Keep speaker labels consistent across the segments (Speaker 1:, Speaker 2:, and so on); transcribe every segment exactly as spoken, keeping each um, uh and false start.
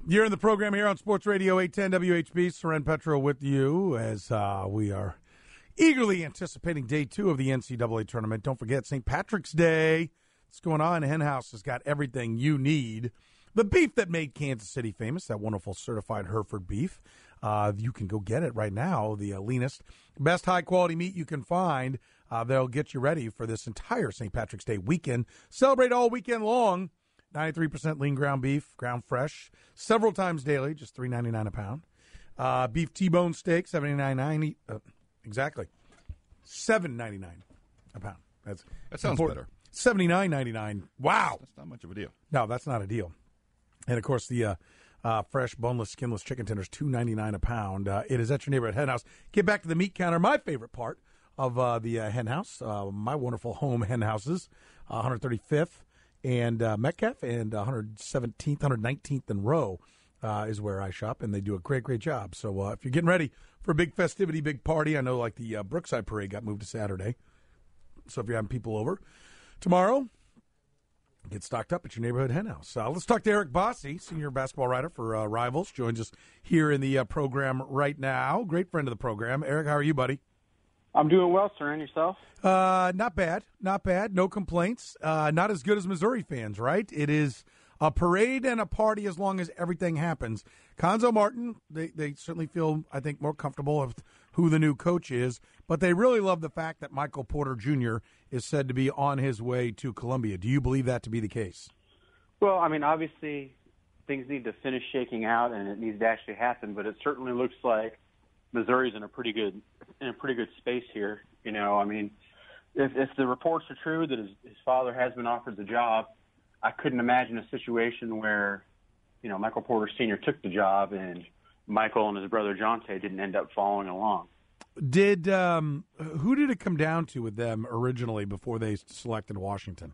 Speaker 1: You're in the program here on Sports Radio eight ten W H B. Soren Petro with you as uh, we are eagerly anticipating day two of the N C double A tournament. Don't forget Saint Patrick's Day. What's going on? Hen House has got everything you need. The beef that made Kansas City famous, that wonderful certified Hereford beef. Uh, you can go get it right now. The uh, leanest, best high-quality meat you can find. Uh, they'll get you ready for this entire Saint Patrick's Day weekend. Celebrate all weekend long. ninety-three percent lean ground beef, ground fresh, several times daily, just three ninety-nine a pound. Uh, beef T-bone steak, seventy-nine ninety. Uh, exactly, seven ninety-nine a pound. That's
Speaker 2: that sounds
Speaker 1: important.
Speaker 2: better.
Speaker 1: seventy-nine ninety-nine. Wow,
Speaker 2: that's not much of a deal.
Speaker 1: No, that's not a deal. And of course, the uh, uh, fresh, boneless, skinless chicken tenders, two ninety-nine a pound. Uh, it is at your neighborhood Hen House. Get back to the meat counter. My favorite part of uh, the uh, Hen House, uh, my wonderful home hen houses, uh, one thirty-fifth. And uh, Metcalf and one seventeenth, one nineteenth and Row uh, is where I shop, and they do a great, great job. So uh, if you're getting ready for a big festivity, big party, I know like the uh, Brookside Parade got moved to Saturday. So if you're having people over tomorrow, get stocked up at your neighborhood Hen House. Uh, let's talk to Eric Bossi, senior basketball writer for uh, Rivals, joins us here in the uh, program right now. Great friend of the program. Eric, how are you, buddy?
Speaker 3: I'm doing well, sir. And yourself?
Speaker 1: Uh, not bad. Not bad. No complaints. Uh, not as good as Missouri fans, right? It is a parade and a party as long as everything happens. Cuonzo Martin, they, they certainly feel, I think, more comfortable with who the new coach is, but they really love the fact that Michael Porter Junior is said to be on his way to Columbia. Do you believe that to be the case?
Speaker 3: Well, I mean, obviously things need to finish shaking out, and it needs to actually happen, but it certainly looks like Missouri's in a pretty good in a pretty good space here. You know, I mean, if, if the reports are true that his, his father has been offered the job, I couldn't imagine a situation where, you know, Michael Porter Senior took the job and Michael and his brother Jonte didn't end up following along.
Speaker 1: Did um, who did it come down to with them originally before they selected Washington?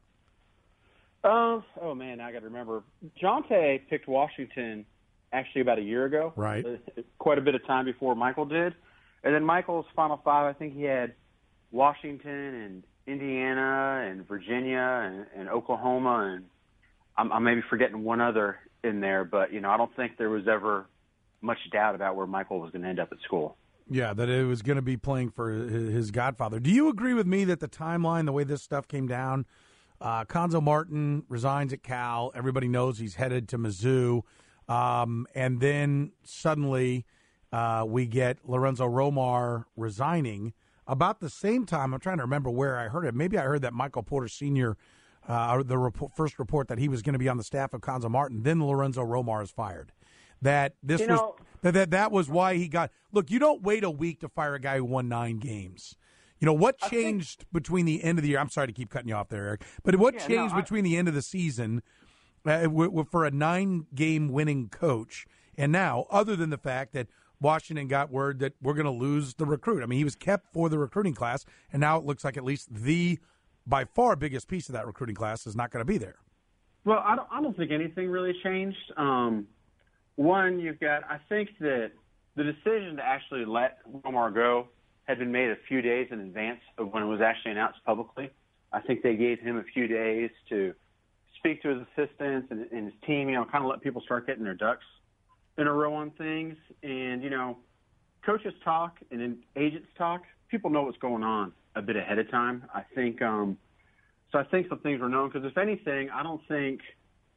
Speaker 3: Uh, oh, man, I got to remember. Jonte picked Washington actually about a year ago.
Speaker 1: Right.
Speaker 3: Quite a bit of time before Michael did. And then Michael's Final Five, I think he had Washington and Indiana and Virginia and, and Oklahoma, and I'm, I'm maybe forgetting one other in there, but, you know, I don't think there was ever much doubt about where Michael was going to end up at school.
Speaker 1: Yeah, that it was going to be playing for his godfather. Do you agree with me that the timeline, the way this stuff came down, uh, Cuonzo Martin resigns at Cal, everybody knows he's headed to Mizzou, um, and then suddenly uh, we get Lorenzo Romar resigning about the same time. I'm trying to remember where I heard it. Maybe I heard that Michael Porter Senior, uh, the report, first report that he was going to be on the staff of Cuonzo Martin, then Lorenzo Romar is fired. That this
Speaker 3: you
Speaker 1: was
Speaker 3: know,
Speaker 1: that, that that was why he got. Look, you don't wait a week to fire a guy who won nine games. You know what changed think, between the end of the year? I'm sorry to keep cutting you off there, Eric. But what
Speaker 3: yeah,
Speaker 1: changed
Speaker 3: no, I, between
Speaker 1: the end of the season uh, w- w- for a nine-game winning coach and now, other than the fact that Washington got word that we're going to lose the recruit? I mean, he was kept for the recruiting class, and now it looks like at least the by far biggest piece of that recruiting class is not going to be there.
Speaker 3: Well, I don't. I don't think anything really changed. Um, One, you've got, I think that the decision to actually let Romar go had been made a few days in advance of when it was actually announced publicly. I think they gave him a few days to speak to his assistants and, and his team, you know, kind of let people start getting their ducks in a row on things. And, you know, coaches talk and then agents talk. People know what's going on a bit ahead of time. I think, um, so I think some things were known because if anything, I don't think –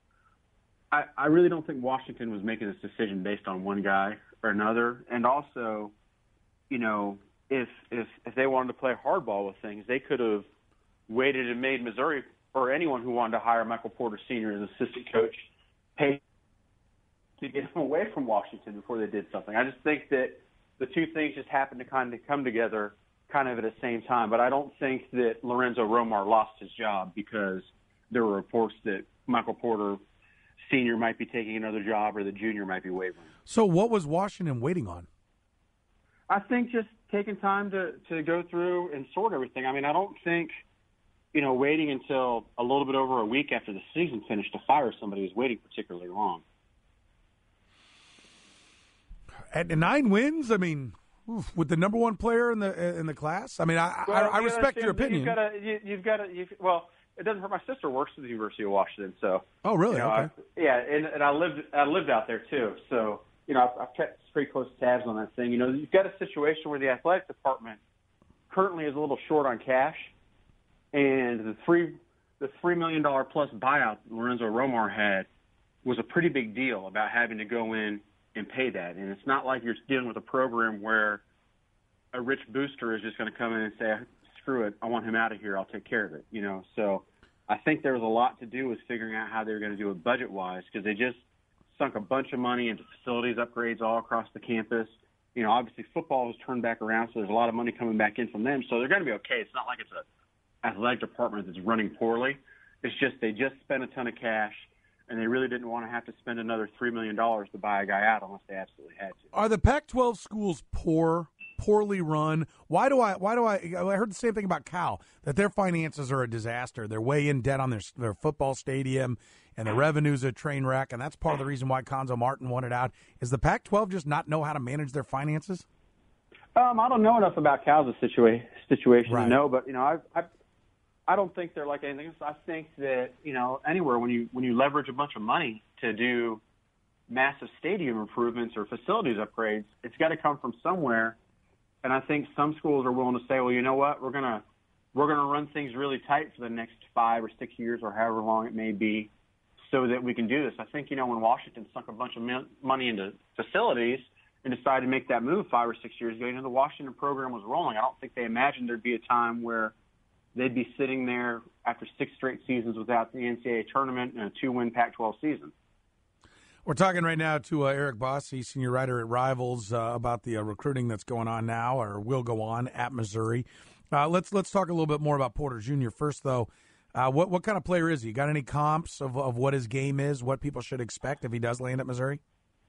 Speaker 3: I, I really don't think Washington was making this decision based on one guy or another. And also, you know, if if if they wanted to play hardball with things, they could have waited and made Missouri or anyone who wanted to hire Michael Porter Senior as assistant coach pay to get him away from Washington before they did something. I just think that the two things just happened to kind of come together kind of at the same time. But I don't think that Lorenzo Romar lost his job because there were reports that Michael Porter Senior might be taking another job or the junior might be wavering.
Speaker 1: So what was Washington waiting on?
Speaker 3: I think just taking time to, to go through and sort everything. I mean, I don't think, you know, waiting until a little bit over a week after the season finished to fire somebody is waiting particularly long.
Speaker 1: At nine wins, I mean, oof, with the number one player in the in the class. I mean, I
Speaker 3: well,
Speaker 1: I, I respect your opinion.
Speaker 3: You've got to, you, you've got to, you've, well, it doesn't hurt. My sister works at the University of Washington, so.
Speaker 1: Oh, really?
Speaker 3: You know,
Speaker 1: okay.
Speaker 3: I, yeah, and, and I lived I lived out there too, so you know I've, I've kept pretty close tabs on that thing. You know, you've got a situation where the athletic department currently is a little short on cash, and the three the three million dollar plus buyout Lorenzo Romar had was a pretty big deal about having to go in and pay that. And it's not like you're dealing with a program where a rich booster is just going to come in and say, screw it, I want him out of here, I'll take care of it, you know. So I think there was a lot to do with figuring out how they were going to do it budget-wise, because they just sunk a bunch of money into facilities upgrades all across the campus. You know, obviously football has turned back around, so there's a lot of money coming back in from them. So they're going to be okay. It's not like it's an athletic department that's running poorly. It's just they just spent a ton of cash, and they really didn't want to have to spend another three million dollars to buy a guy out unless they absolutely had to.
Speaker 1: Are the Pac twelve schools poor, poorly run? Why do I? Why do I? I heard the same thing about Cal, that their finances are a disaster. They're way in debt on their their football stadium, and the revenue's a train wreck. And that's part of the reason why Conzo Martin wanted out. Is the Pac twelve just not know how to manage their finances?
Speaker 3: Um, I don't know enough about Cal's situa- situation
Speaker 1: right.
Speaker 3: to know, but you know, I, I I don't think they're like anything else. I think that you know, anywhere when you when you leverage a bunch of money to do massive stadium improvements or facilities upgrades, it's got to come from somewhere. And I think some schools are willing to say, well, you know what, we're gonna we're gonna run things really tight for the next five or six years or however long it may be, so that we can do this. I think you know when Washington sunk a bunch of money into facilities and decided to make that move five or six years ago, you know the Washington program was rolling. I don't think they imagined there'd be a time where they'd be sitting there after six straight seasons without the N C double A tournament and a two-win Pac twelve season.
Speaker 1: We're talking right now to uh, Eric Bossi, senior writer at Rivals, uh, about the uh, recruiting that's going on now or will go on at Missouri. Uh, let's let's talk a little bit more about Porter Junior First, though. Uh, what what kind of player is he? Got any comps of, of what his game is, what people should expect if he does land at Missouri?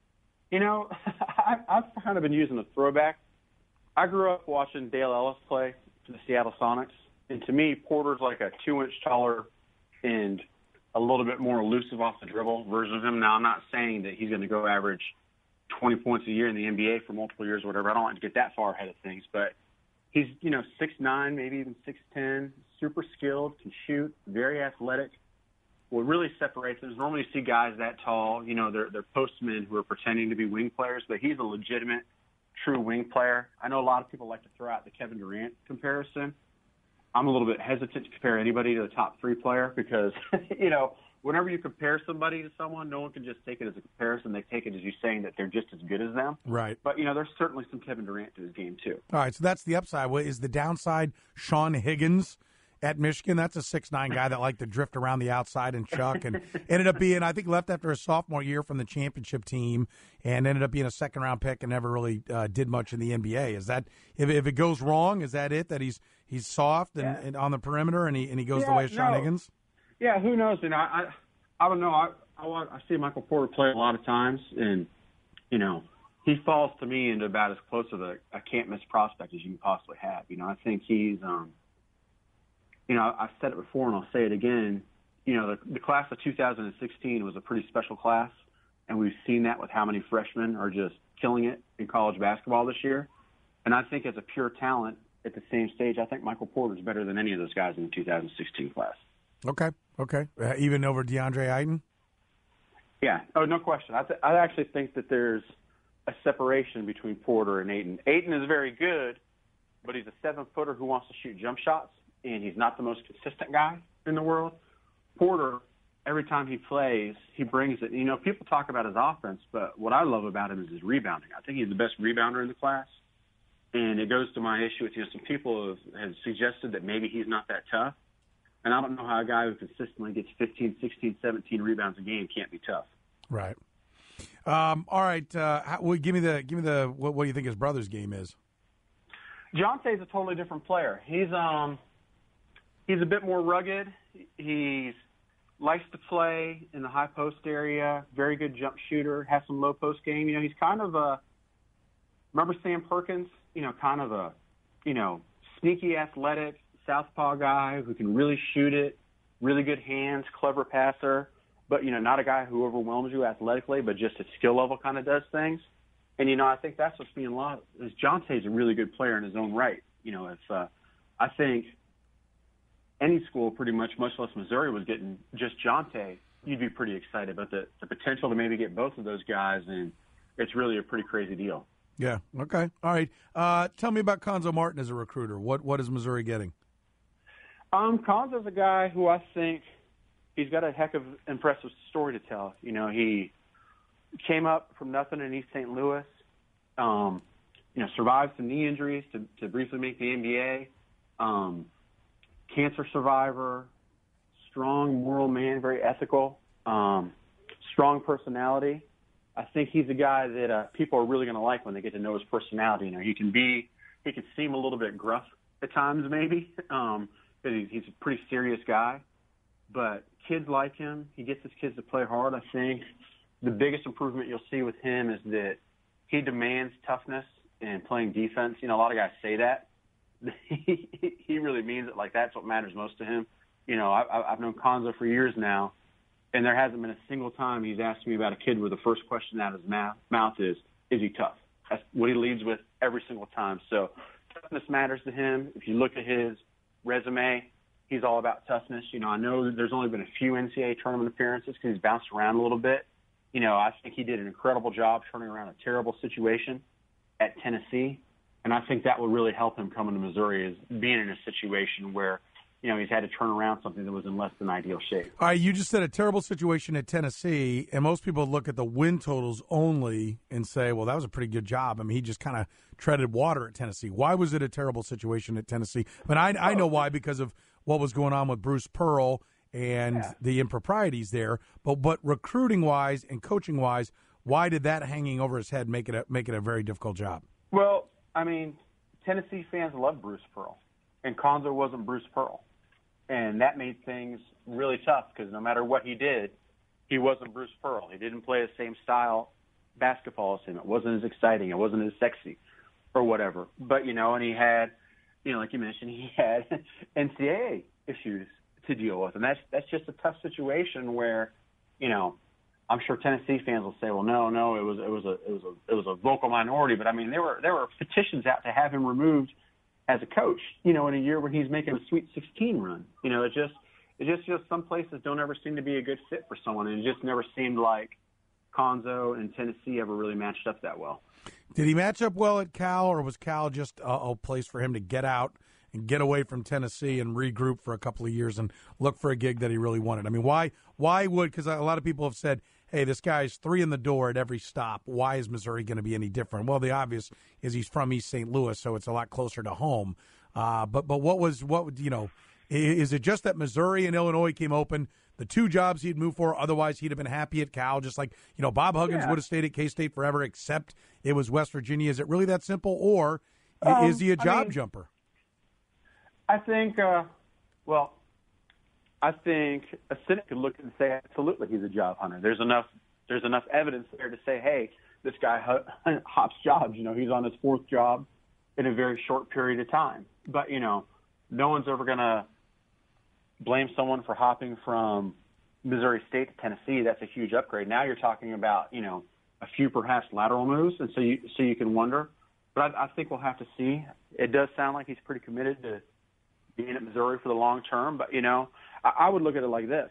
Speaker 3: You know, I, I've kind of been using a throwback. I grew up watching Dale Ellis play for the Seattle Sonics. And to me, Porter's like a two-inch taller and a little bit more elusive off the dribble version of him. Now, I'm not saying that he's going to go average twenty points a year in the N B A for multiple years or whatever. I don't like to get that far ahead of things. But he's, you know, six nine, maybe even six ten, super skilled, can shoot, very athletic. What really separates him is normally you see guys that tall, you know, they're, they're postmen who are pretending to be wing players, but he's a legitimate, true wing player. I know a lot of people like to throw out the Kevin Durant comparison. I'm a little bit hesitant to compare anybody to the top three player because, you know, whenever you compare somebody to someone, no one can just take it as a comparison. They take it as you saying that they're just as good as them.
Speaker 1: Right.
Speaker 3: But, you know, there's certainly some Kevin Durant to his game, too.
Speaker 1: All right, so that's the upside. What is the downside? Sean Higgins at Michigan. That's a six nine guy that liked to drift around the outside and chuck and ended up being, I think, left after a sophomore year from the championship team and ended up being a second-round pick and never really uh, did much in the N B A. Is that, if, if it goes wrong, is that it, that he's he's soft and,
Speaker 3: yeah.
Speaker 1: and on the perimeter and he and he goes
Speaker 3: yeah,
Speaker 1: the way of Sean
Speaker 3: no.
Speaker 1: Higgins?
Speaker 3: Yeah, who knows? And I, I, I don't know. I, I, I see Michael Porter play a lot of times, and, you know, he falls to me into about as close of a, a can't-miss prospect as you can possibly have. You know, I think he's um, – you know, I've said it before and I'll say it again. You know, the, the class of two thousand sixteen was a pretty special class, and we've seen that with how many freshmen are just killing it in college basketball this year. And I think as a pure talent at the same stage, I think Michael Porter's better than any of those guys in the two thousand sixteen class.
Speaker 1: Okay, okay. Uh, even over DeAndre Ayton?
Speaker 3: Yeah. Oh, no question. I, th- I actually think that there's a separation between Porter and Ayton. Ayton is very good, but he's a seven-footer who wants to shoot jump shots, and he's not the most consistent guy in the world. Porter, every time he plays, he brings it. You know, people talk about his offense, but what I love about him is his rebounding. I think he's the best rebounder in the class, and it goes to my issue with, you know, some people have, have suggested that maybe he's not that tough, and I don't know how a guy who consistently gets fifteen, sixteen, seventeen rebounds a game can't be tough.
Speaker 1: Right. Um, all right. Uh, how, well, give me the give me the what, what do you think his brother's game is?
Speaker 3: Jonte's a totally different player. He's um he's a bit more rugged. He's likes to play in the high post area. Very good jump shooter. Has some low post game. You know, he's kind of a remember Sam Perkins. You know, kind of a you know sneaky, athletic southpaw guy who can really shoot it. Really good hands, clever passer. But, you know, not a guy who overwhelms you athletically, but just at skill level kind of does things. And, you know, I think that's what's being lost. Is Jonte's a really good player in his own right. You know, if uh, I think any school pretty much, much less Missouri, was getting just Jonte, you'd be pretty excited. But the, the potential to maybe get both of those guys, and it's really a pretty crazy deal.
Speaker 1: Yeah, okay. All right. Uh, tell me about Cuonzo Martin as a recruiter. What What is Missouri getting?
Speaker 3: Um, Cuonzo's a guy who I think he's got a heck of impressive story to tell. You know, he came up from nothing in East Saint Louis, um, you know, survived some knee injuries to, to briefly make the N B A, um, cancer survivor, strong moral man, very ethical, um, strong personality. I think he's a guy that uh, people are really going to like when they get to know his personality. You know, he can be, he can seem a little bit gruff at times, maybe, um, but he's, he's a pretty serious guy. But kids like him. He gets his kids to play hard. I think the biggest improvement you'll see with him is that he demands toughness and playing defense. You know, a lot of guys say that. he, he really means it. Like, that's what matters most to him. You know, I, I've known Cuonzo for years now, and there hasn't been a single time he's asked me about a kid where the first question out of his mouth, mouth is, is he tough? That's what he leads with every single time. So toughness matters to him. If you look at his resume, he's all about toughness. You know, I know that there's only been a few N C double A tournament appearances because he's bounced around a little bit. You know, I think he did an incredible job turning around a terrible situation at Tennessee, and I think that will really help him coming to Missouri, is being in a situation where, you know, he's had to turn around something that was in less than ideal shape.
Speaker 1: All right, you just said a terrible situation at Tennessee, and most people look at the win totals only and say, well, that was a pretty good job. I mean, he just kind of treaded water at Tennessee. Why was it a terrible situation at Tennessee? I mean, I, I know why, because of what was going on with Bruce Pearl and yeah. the improprieties there. But but recruiting-wise and coaching-wise, why did that hanging over his head make it a, make it a very difficult job?
Speaker 3: Well, I mean, Tennessee fans love Bruce Pearl, and Cuonzo wasn't Bruce Pearl. And that made things really tough because no matter what he did, he wasn't Bruce Pearl. He didn't play the same style basketball as him. It wasn't as exciting. It wasn't as sexy or whatever. But, you know, and he had, you know, like you mentioned, he had N C double A issues to deal with. And that's that's just a tough situation where, you know, I'm sure Tennessee fans will say, well, no, no, it was it was a it was a it was a vocal minority. But I mean, there were there were petitions out to have him removed as a coach, you know, in a year when he's making a Sweet sixteen run. You know, it just it just just some places don't ever seem to be a good fit for someone, and it just never seemed like Cuonzo and Tennessee ever really matched up that well.
Speaker 1: Did he match up well at Cal, or was Cal just a, a place for him to get out and get away from Tennessee and regroup for a couple of years and look for a gig that he really wanted? I mean, why why would, because a lot of people have said, hey, this guy's three in the door at every stop. Why is Missouri going to be any different? Well, the obvious is he's from East Saint Louis, so it's a lot closer to home. Uh, but but what was, what you know, is it just that Missouri and Illinois came open, the two jobs he'd moved for, otherwise he'd have been happy at Cal, just like, you know, Bob Huggins
Speaker 3: yeah.
Speaker 1: would have stayed at K-State forever, except it was West Virginia. Is it really that simple, or
Speaker 3: um,
Speaker 1: is he a job
Speaker 3: I mean,
Speaker 1: jumper?
Speaker 3: I think, uh, well, I think a cynic could look and say, absolutely, he's a job hunter. There's enough there's enough evidence there to say, hey, this guy hops jobs. You know, he's on his fourth job in a very short period of time. But, you know, no one's ever going to blame someone for hopping from Missouri State to Tennessee. That's a huge upgrade. Now you're talking about, you know, a few perhaps lateral moves, and so you so you can wonder. But I, I think we'll have to see. It does sound like he's pretty committed to being at Missouri for the long term. But, you know, I, I would look at it like this.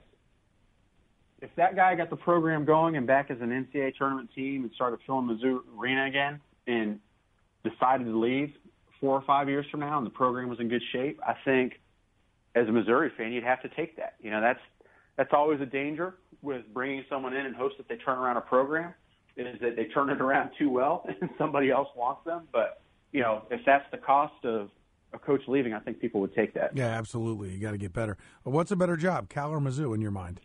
Speaker 3: If that guy got the program going and back as an N C double A tournament team and started filling Mizzou Arena again and decided to leave four or five years from now and the program was in good shape, I think as a Missouri fan, you'd have to take that. You know, that's that's always a danger with bringing someone in and hopes that they turn around a program, is that they turn it around too well and somebody else wants them. But, you know, if that's the cost of a coach leaving, I think people would take that.
Speaker 1: Yeah, absolutely. You got to get better. But what's a better job, Cal or Mizzou, in your mind?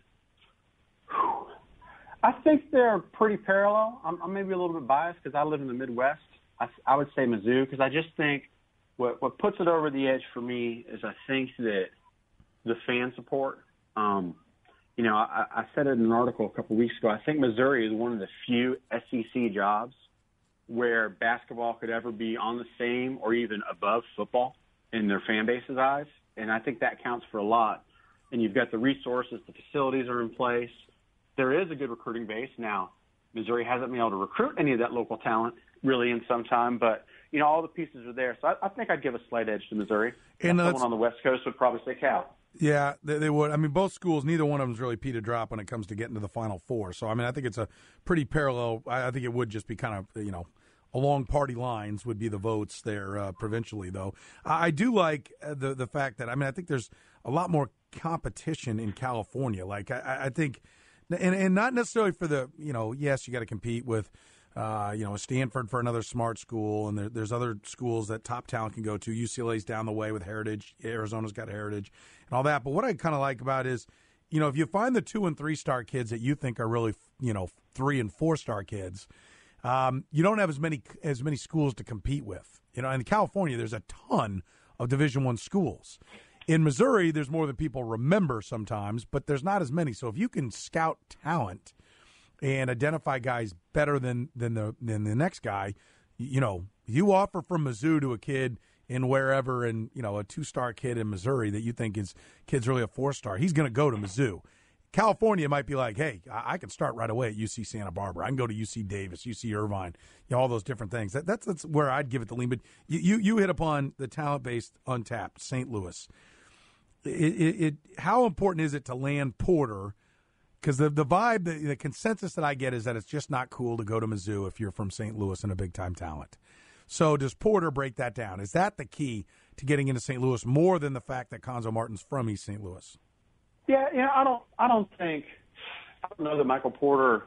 Speaker 3: I think they're pretty parallel. I'm, I'm maybe a little bit biased because I live in the Midwest. I, I would say Mizzou because I just think what, what puts it over the edge for me is I think that the fan support. Um, you know, I, I said it in an article a couple of weeks ago. I think Missouri is one of the few S E C jobs where basketball could ever be on the same or even above football in their fan base's eyes. And I think that counts for a lot. And you've got the resources, the facilities are in place. There is a good recruiting base. Now, Missouri hasn't been able to recruit any of that local talent really in some time, but you know, all the pieces are there. So I, I think I'd give a slight edge to Missouri.
Speaker 1: And
Speaker 3: someone on the West Coast would probably say Cal.
Speaker 1: Yeah, they, they would. I mean, both schools, neither one of them is really P to drop when it comes to getting to the Final Four. So, I mean, I think it's a pretty parallel. I, I think it would just be kind of, you know, along party lines would be the votes there uh, provincially, though. I, I do like the the fact that, I mean, I think there's a lot more competition in California. Like, I, I think, and, and not necessarily for the, you know, yes, you got to compete with, Uh, you know, Stanford for another smart school, and there, there's other schools that top talent can go to. U C L A's down the way with Heritage. Arizona's got Heritage and all that. But what I kind of like about it is, you know, if you find the two and three star kids that you think are really, you know, three and four star kids, um, you don't have as many as many schools to compete with. You know, in California, there's a ton of Division One schools. In Missouri, there's more than people remember sometimes, but there's not as many. So if you can scout talent and identify guys better than than the than the next guy, you know, you offer from Mizzou to a kid in wherever, and you know, a two-star kid in Missouri that you think is kid's really a four-star, he's going to go to Mizzou. California might be like, hey, I, I can start right away at U C Santa Barbara. I can go to U C Davis, U C Irvine, you know, all those different things. That, that's that's where I'd give it the lean. But you you, you hit upon the talent-based untapped Saint Louis. It, it, it how important is it to land Porter? Because the the vibe, the, the consensus that I get is that it's just not cool to go to Mizzou if you're from Saint Louis and a big-time talent. So does Porter break that down? Is that the key to getting into Saint Louis more than the fact that Cuonzo Martin's from East Saint Louis?
Speaker 3: Yeah, yeah, I don't, I don't think, I don't know that Michael Porter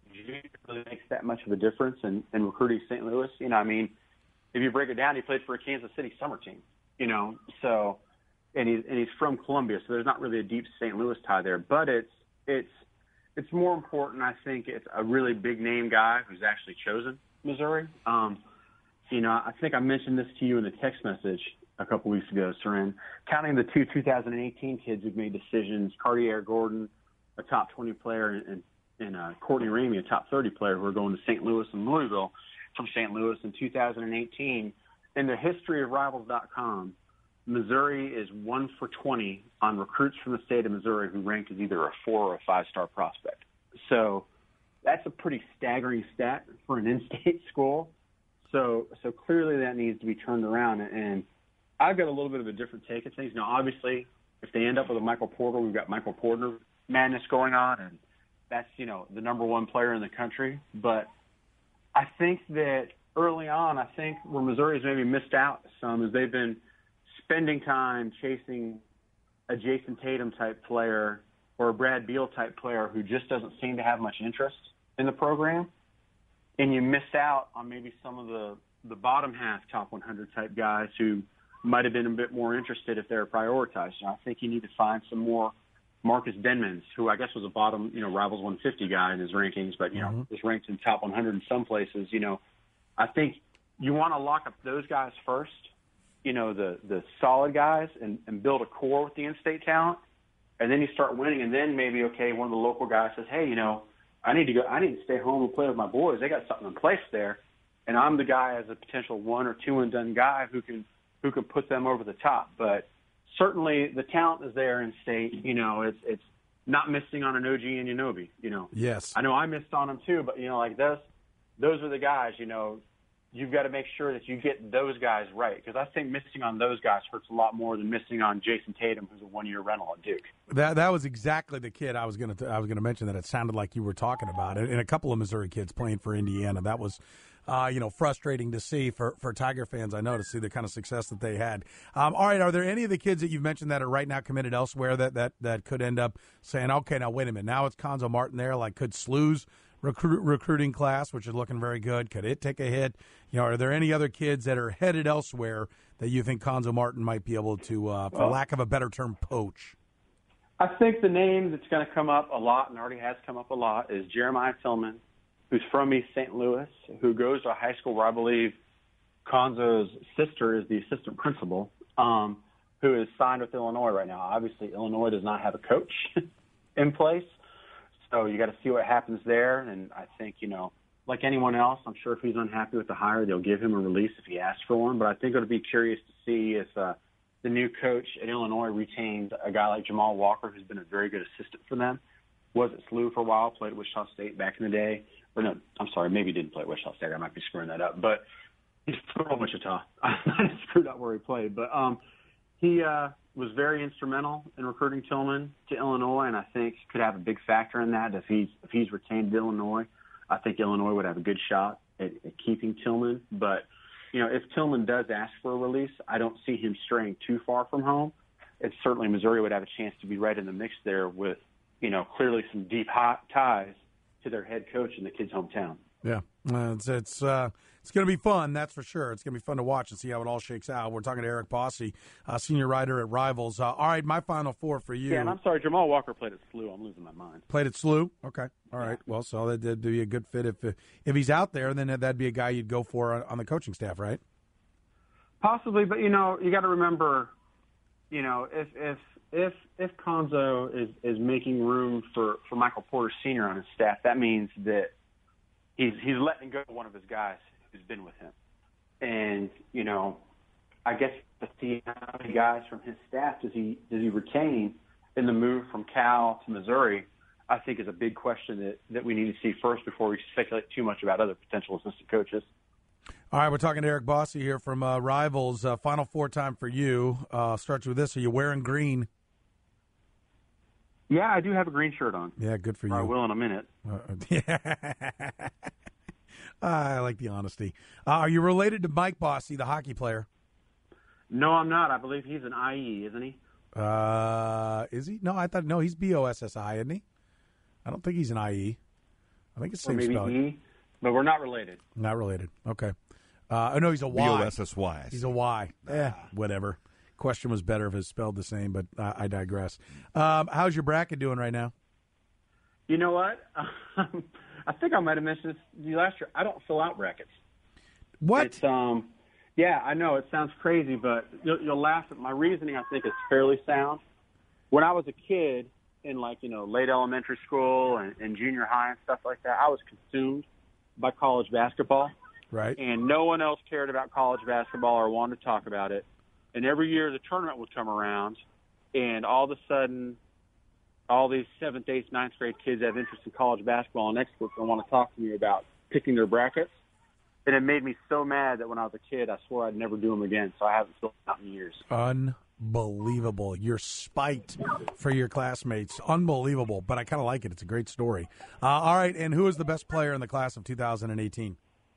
Speaker 3: really makes that much of a difference in, in recruiting Saint Louis. You know, I mean, if you break it down, he played for a Kansas City summer team. You know, so and he's and he's from Columbia, so there's not really a deep Saint Louis tie there. But it's it's it's more important, I think, it's a really big name guy who's actually chosen Missouri. Um, you know, I think I mentioned this to you in a text message a couple weeks ago, Soren. Counting the two two thousand eighteen kids who've made decisions, Cartier Gordon, a top twenty player, and, and uh, Courtney Ramey, a top thirty player, who are going to Saint Louis and Louisville from Saint Louis in two thousand eighteen. In the history of Rivals dot com, Missouri is one for twenty on recruits from the state of Missouri who rank as either a four or a five-star prospect. So that's a pretty staggering stat for an in-state school. So so clearly that needs to be turned around. And I've got a little bit of a different take at things. Now, obviously, if they end up with a Michael Porter, we've got Michael Porter madness going on, and that's, you know, the number one player in the country. But I think that early on, I think where Missouri's maybe missed out some is they've been spending time chasing a Jason Tatum-type player or a Brad Beal-type player who just doesn't seem to have much interest in the program. And you missed out on maybe some of the, the bottom half top one hundred type guys who might have been a bit more interested if they were prioritized. So I think you need to find some more Marcus Denmans, who I guess was a bottom, you know, Rivals one fifty guy in his rankings, but, you know,
Speaker 1: Mm-hmm.
Speaker 3: was ranked in top one hundred in some places. You know, I think you want to lock up those guys first, you know, the, the solid guys, and, and build a core with the in-state talent. And then you start winning, and then maybe, okay, one of the local guys says, hey, you know, I need to go, I need to stay home and play with my boys. They got something in place there. And I'm the guy as a potential one or two and done guy who can, who can put them over the top. But certainly the talent is there in state. You know, it's, it's not missing on an O G Anunoby, you know.
Speaker 1: Yes.
Speaker 3: I know I missed on him too, but, you know, like those, those are the guys, you know, you've got to make sure that you get those guys right, because I think missing on those guys hurts a lot more than missing on Jason Tatum, who's a one-year rental at Duke.
Speaker 1: That that was exactly the kid I was going to I was going to mention. That it sounded like you were talking about it, and a couple of Missouri kids playing for Indiana. That was, uh, you know, frustrating to see for, for Tiger fans. I know, to see the kind of success that they had. Um, all right, are there any of the kids that you've mentioned that are right now committed elsewhere that that that could end up saying, okay, now wait a minute, now it's Cuonzo Martin there? Like, could Slew's recruit, recruiting class, which is looking very good, could it take a hit? You know, are there any other kids that are headed elsewhere that you think Cuonzo Martin might be able to, uh, for
Speaker 3: well,
Speaker 1: lack of a better term, poach?
Speaker 3: I think the name that's going to come up a lot, and already has come up a lot, is Jeremiah Tillman, who's from East Saint Louis, who goes to a high school where I believe Cuonzo's sister is the assistant principal, um, who is signed with Illinois right now. Obviously, Illinois does not have a coach in place, so you got to see what happens there. And I think, you know, like anyone else, I'm sure if he's unhappy with the hire, they'll give him a release if he asks for one. But I think it'll be curious to see if uh, the new coach at Illinois retained a guy like Jamal Walker, who's been a very good assistant for them. Was at S L U for a while, played at Wichita State back in the day. Or no, I'm sorry, maybe he didn't play at Wichita State. I might be screwing that up. But he's from Wichita. I screwed up where he played, but um, he uh, was very instrumental in recruiting Tillman to Illinois, and I think could have a big factor in that. If he's if he's retained Illinois, I think Illinois would have a good shot at, at keeping Tillman. But you know, if Tillman does ask for a release, I don't see him straying too far from home. It's certainly Missouri would have a chance to be right in the mix there with, you know, clearly some deep hot ties to their head coach in the kid's hometown.
Speaker 1: Yeah, uh, it's it's uh, it's going to be fun, that's for sure. It's going to be fun to watch and see how it all shakes out. We're talking to Eric Bosse, uh, senior writer at Rivals. Uh, all right, my final four for you.
Speaker 3: Yeah, and I'm sorry, Jamal Walker played at S L U. I'm losing my mind.
Speaker 1: Played at S L U? Okay. All right. Well, so that, that'd be a good fit. If if he's out there, then that'd be a guy you'd go for on the coaching staff, right?
Speaker 3: Possibly, but, you know, you got to remember, you know, if if if if Konzo is, is making room for, for Michael Porter Senior on his staff, that means that he's he's letting go of one of his guys who's been with him. And, you know, I guess to see how many guys from his staff does he does he retain in the move from Cal to Missouri, I think is a big question that, that we need to see first before we speculate too much about other potential assistant coaches.
Speaker 1: All right, we're talking to Eric Bosse here from uh, Rivals. Uh, final four time for you. Uh, starts with this. Are you wearing green?
Speaker 3: Yeah, I do have a green shirt on.
Speaker 1: Yeah, good for you.
Speaker 3: I will in a minute.
Speaker 1: Uh, yeah. I like the honesty. Uh, are you related to Mike Bosse, the hockey player?
Speaker 3: No, I'm not. I believe he's an I E, isn't he?
Speaker 1: Uh, is he? No, I thought, no, he's B O S S I, isn't he? I don't think he's an I E. I think it's the
Speaker 3: or
Speaker 1: same
Speaker 3: maybe
Speaker 1: spelling.
Speaker 3: E, but we're not related.
Speaker 1: Not related. Okay. Uh, oh, no, he's a Y.
Speaker 2: B O S S Y.
Speaker 1: He's a Y. Eh, whatever. Question was better if it's spelled the same, but uh, I digress. Um, how's your bracket doing right now?
Speaker 3: You know what? I think I might have mentioned this to you last year. I don't fill out brackets.
Speaker 1: What?
Speaker 3: It's, um, yeah, I know. It sounds crazy, but you'll, you'll laugh at my reasoning. I think is fairly sound. When I was a kid in, like, you know, late elementary school and, and junior high and stuff like that, I was consumed by college basketball.
Speaker 1: Right.
Speaker 3: And no one else cared about college basketball or wanted to talk about it. And every year the tournament would come around, and all of a sudden, all these seventh, eighth, ninth grade kids have interest in college basketball and experts and want to talk to me about picking their brackets. And it made me so mad that when I was a kid, I swore I'd never do them again. So I haven't filled out in years.
Speaker 1: Unbelievable. Your spite for your classmates. Unbelievable. But I kind of like it. It's a great story. Uh, all right. And who is the best player in the class of two thousand eighteen?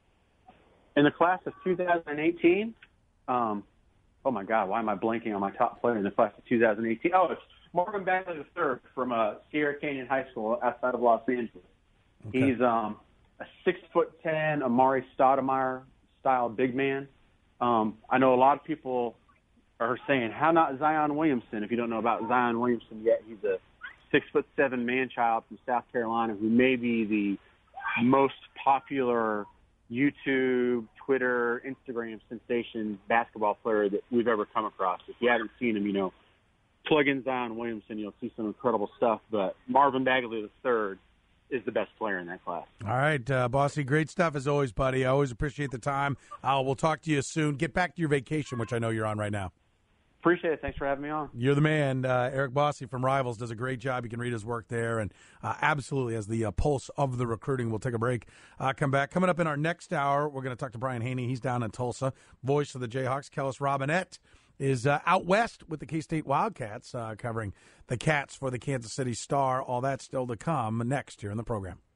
Speaker 3: In the class of two thousand eighteen, um, oh, my God, why am I blanking on my top player in the class of two thousand eighteen? Oh, it's Marvin Bagley the third from uh, Sierra Canyon High School outside of Los Angeles. Okay. He's um, a six foot ten Amari Stoudemire-style big man. Um, I know a lot of people are saying, how not Zion Williamson? If you don't know about Zion Williamson yet, he's a six foot seven man-child from South Carolina who may be the most popular YouTube, Twitter, Instagram sensation basketball player that we've ever come across. If you haven't seen him, you know, plug in Zion Williamson, you'll see some incredible stuff. But Marvin Bagley the third is the best player in that class.
Speaker 1: All right, uh, Bosse, great stuff as always, buddy. I always appreciate the time. Uh, we'll talk to you soon. Get back to your vacation, which I know you're on right now.
Speaker 3: Appreciate it. Thanks for having me on.
Speaker 1: You're the man. Uh, Eric Bosse from Rivals does a great job. You can read his work there, and uh, absolutely has the uh, pulse of the recruiting. We'll take a break. Uh, come back. Coming up in our next hour, we're going to talk to Brian Haney. He's down in Tulsa. Voice of the Jayhawks, Kellis Robinette, is uh, out west with the K-State Wildcats, uh, covering the Cats for the Kansas City Star. All that still to come next here in the program.